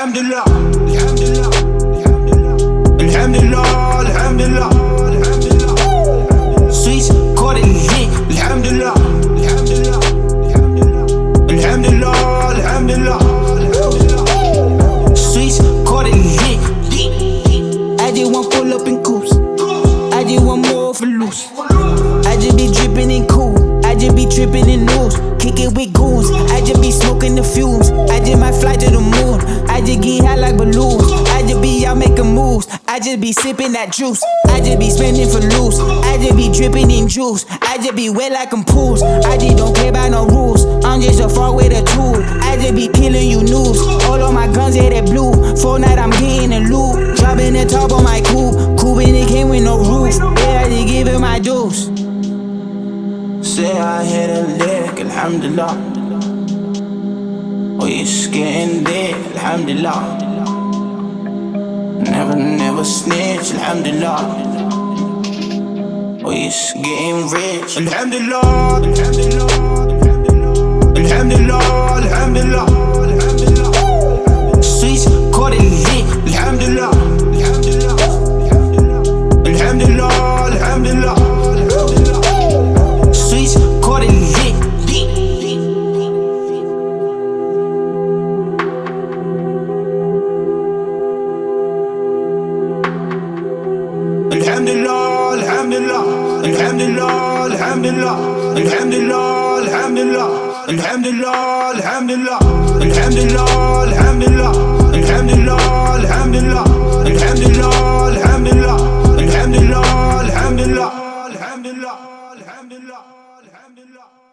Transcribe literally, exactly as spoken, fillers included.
Alhamdulillah, Alhamdulillah, Alhamdulillah, Alhamdulillah, Alhamdulillah. Sweets caught it lit. Alhamdulillah, Alhamdulillah, Alhamdulillah, Alhamdulillah, Alhamdulillah. Sweets caught it lit. I just want pull up in coops. I just want more for loose. I just be dripping in cool. I just be tripping in news. Kick it with goons. I just be smoking the fumes. I just might fly to the moon. I just get high like balloons. I just be out making moves. I just be sipping that juice. I just be spending for loose. I just be dripping in juice. I just be wet like I'm pools. I just don't care about no rules. I'm just a far with a tool. I just be killing you news. All of my guns, yeah, they blue. For night, I'm getting a loot. Dropping the top on my coupe. Coupe and it came with no roof. Yeah, I just give it my juice. Say I hit a lick, Alhamdulillah. Oh, it's getting lit, Alhamdulillah. Never, never snitch, Alhamdulillah. Oh, it's getting rich, Alhamdulillah, Alhamdulillah, Alhamdulillah, Alhamdulillah, Alhamdulillah. Sweets caught it lit, Alhamdulillah, Alhamdulillah, Alhamdulillah, Alhamdulillah. Sweets caught it lit. Alhamdulillah, Alhamdulillah, Alhamdulillah, Alhamdulillah, Alhamdulillah, Alhamdulillah, Alhamdulillah, Alhamdulillah, Alhamdulillah, Alhamdulillah, Alhamdulillah, Alhamdulillah, Alhamdulillah, Alhamdulillah, Alhamdulillah, Alhamdulillah, Alhamdulillah, Alhamdulillah, Alhamdulillah.